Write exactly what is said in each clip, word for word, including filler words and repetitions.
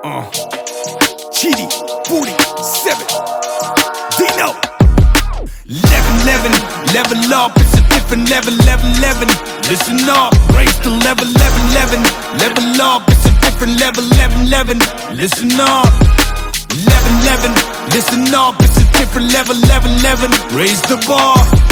Uh. Chidi, Booty, seven, Dino. eleven eleven, level up, it's a different level, level eleven. Listen up, raise the level, level eleven. Level up, it's a different level, level eleven. Listen up, eleven eleven. Listen up, it's a different level, level eleven. Raise the bar,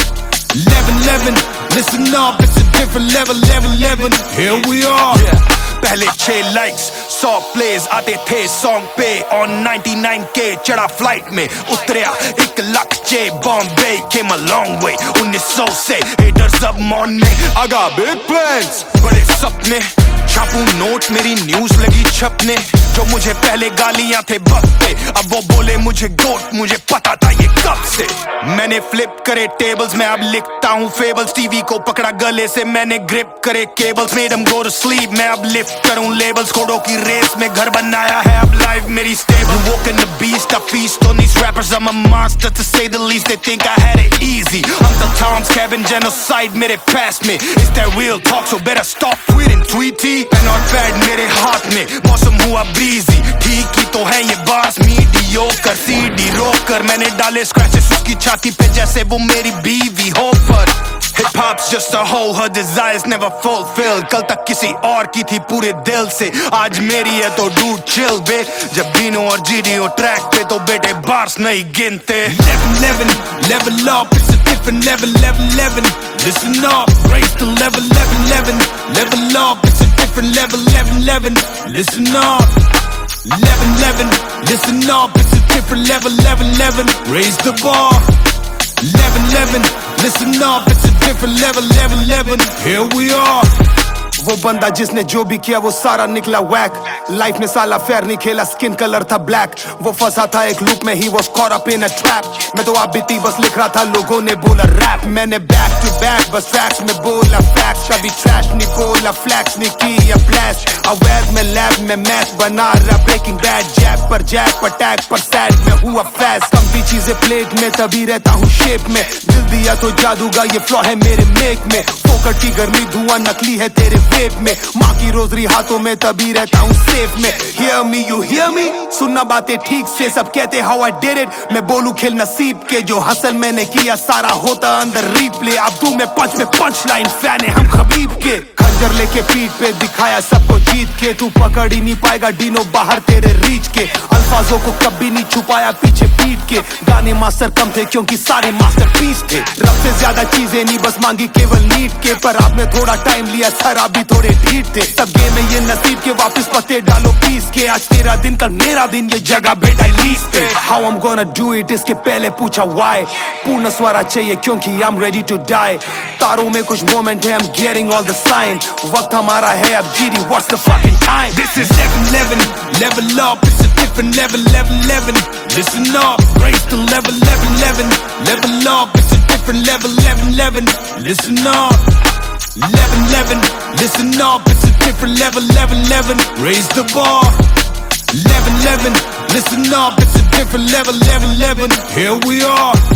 eleven eleven. Listen up, it's a different level, level eleven. Here we are. Yeah. पहले छह likes सौ pledge आते थे song पे on निन्यानवे के चढ़ा flight में उतरिया एक लाख चे Bombay came a long way उन्नीस सौ से haters अब मॉन में I got big plans बड़े सपने छापू नोट मेरी न्यूज लगी छपने जो मुझे पहले गालियां थे बकते अब वो बोले मुझे गोट मुझे पता था ये कब से मैंने फ्लिप करे टेबल्स में अब लिखता हूँ फेबल्स टीवी को पकड़ा गले से मैंने ग्रिप करे cables made them go to sleep मैं अब लिफ्ट करूँ लेबल्स कोडों की रेस में घर बनाया है अब लाइफ मेरी stable walk in the beast I feast on these rappers I'm a monster to say the least they think I had it easy Uncle Tom's Cabin genocide मेरे past में is that real talk so better stop tweeting tweety and not bad मेरे हाथ में मौसम हुआ breezy ठीक ही तो है ये बास mediocre सीडी रोकर मैंने डाले scratches उसकी छाती पे जैसे वो मेरी बीवी हो पर Hip hop's just a hoe, her desires never fulfilled कल तक किसी और की थी पूरे दिल से आज मेरी है तो dude chill बे जब Dino और G D O ट्रैक पे तो बेटे bars नहीं गिनते eleven eleven, level up, it's a different level, level eleven. Listen up, raise the level, level eleven. Level up, it's a different level, level eleven. Listen up, eleven eleven. Listen up, it's a different level, level eleven. Raise the bar, eleven eleven. Listen up, it's a different level, level eleven. Here we are. वो बंदा जिसने जो भी किया वो सारा निकला वैक life में साला फेयर नहीं खेला स्किन कलर था ब्लैक वो फंसा था एक लूप में ही was caught up in a trap मैं तो आप बीती बस लिख रहा था लोगों ने बोला रैप मैंने बैक टू बैक बस ट्रैक्स में बोला फैक्स कभी ट्रैश नहीं बोला फ्लैक्स नहीं की या ब्लास्ट अवैध में लैब में मैथ बना रहा ब्रेकिंग बैड जैक पर जैक पर टैग पर सैड में हुआ फैस्ट कम भी चीजें प्लेट में तभी रहता हूँ शेप में दिल दिया तो जादूगा ये फ्लॉ है मेरे मेक में फोकट की गर्मी धुआं नकली है तेरे वेब में माँ की रोजरी हाथों में तभी रहता हूँ सेफ में hear me you hear me सुनना बातें ठीक से सब कहते how I did it मैं बोलूं खेल नसीब के जो हसल मैंने किया सारा होता अंदर रिप्ले अब तू मैं पंच में पंच लाइन फैन है हम खबीब के खंजर लेके पीठ पे दिखाया सबको जीत के तू पकड़ ही नहीं पाएगा डीनो बाहर तेरे रीच के अल्फाजों को कभी नहीं छुपाया पीछे पीट के गाने मास्टर कम थे क्योंकि सारे मास्टर पीस थे रब से ज्यादा चीजें नहीं बस मांगी केवल नीट के पर आपने थोड़ा टाइम लिया सर आप भी थोड़े ढीठ थे सब गेम में ये नसीब के वापस पत्ते डालो पीस के आज तेरा दिन कल मेरा दिन ये जगह बेटा लीज पे How I'm gonna do it इसके पहले पूछा why पूर्ण स्वरा चाहिए क्योंकि I'm ready to die तारों में कुछ मोमेंट है I'm getting all the sign वक्त हमारा है अब G D what's the fucking time This is eleven eleven, level up, it's a different level, level eleven. Listen up, raise the level, level eleven. Level up, it's a different level, level eleven. Listen up, eleven eleven. Listen up, it's a different level, level eleven. Raise the bar, eleven eleven. Listen up, it's a different level, level eleven. Here we are.